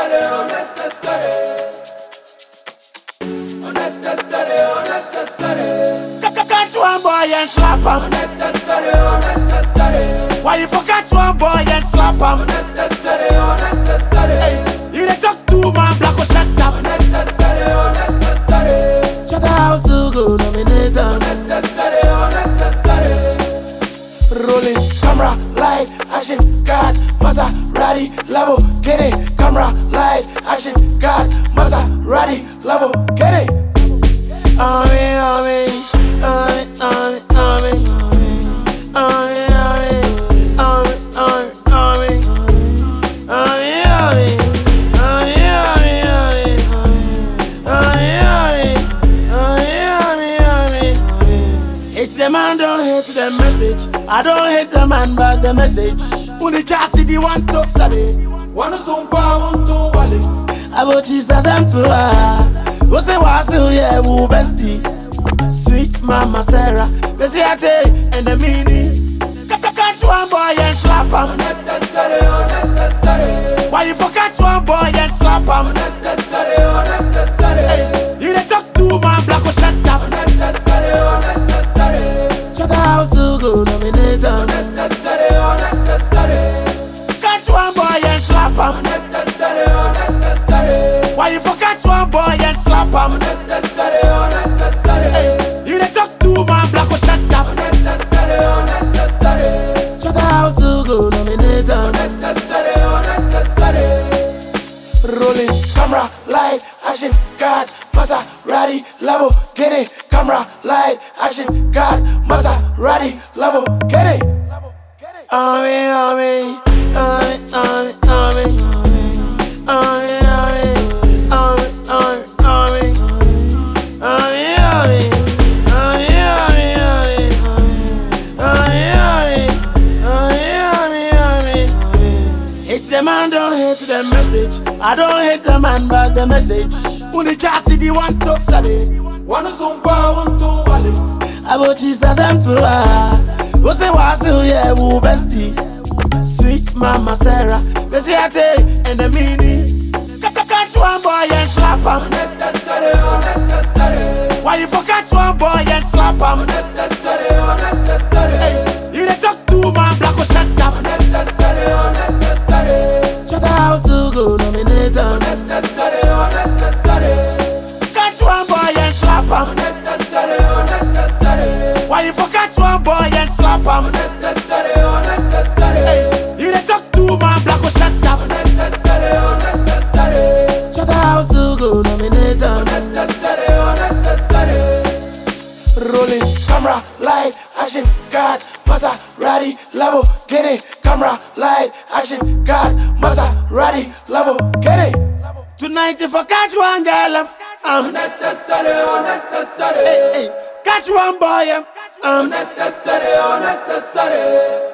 Unnecessary, unnecessary. Unnecessary, unnecessary. Catch one boy and slap him. Unnecessary, unnecessary. Why you for catch one boy and slap him? Unnecessary, unnecessary. Hey, you dey talk too man, black or shut up. Unnecessary, unnecessary. Shut the house to go nominate him. Unnecessary, unnecessary. Rolling camera, light, action, cut, Maserati, Lamborghini. Camera, light, action, cut, Maserati, Lamborghini. It's the man, don't hate the message. I don't hate the man, but the message. Uni just see the one to sabe. Wanna sumpa, want to wale. About Jesus and to her. Go say was yeah, woo bestie. Sweet mama Sarah. Go say I take and the mini. Catch one boy and slap him. Unnecessary, unnecessary. Why you for catch one boy and slap him? Unnecessary, unnecessary. Hey, you dey talk too man, black or shut up. Unnecessary, unnecessary. Shut the house to go nominate him. Unnecessary, unnecessary. Catch one boy and slap him. Unnecessary, unnecessary. Why you for catch one boy and slap him? Unnecessary, unnecessary. Hey, you dey talk too man, black or shut up. Unnecessary, unnecessary. Shut the house to go nominate him. Unnecessary, unnecessary. Rolling camera, light, action, cut, Maserati, Lamborghini. Camera, light, action, cut, Maserati, Lamborghini. It's the man, don't hate the message. I don't hate the man, but the message. Uni just see the one to sabe. Wanna sumpa, want to wale. About Jesus and to her. Go say was yeah, woo bestie. Sweet mama Sarah. Go say I take and the mini. Catch one boy and slap him. Unnecessary, unnecessary. Why you for catch one boy and slap him? Unnecessary, unnecessary. Hey, you dey talk too man, black or shut up. Unnecessary, unnecessary. Shut the house to go nominate him. Unnecessary, unnecessary. Catch one boy and slap him. Unnecessary, unnecessary. Why you for catch one boy and slap him? Unnecessary, unnecessary. Hey, you dey talk too man, black or shut up. Unnecessary, unnecessary. Shut the house to go nominate him. Unnecessary, unnecessary. Rolling camera, light, action, cut, Maserati, Lamborghini. Camera, light, action, cut, Maserati, Lamborghini. Tonight if I catch one girl, I'm Unnecessary, unnecessary. hey, catch one boy, Unnecessary, unnecessary.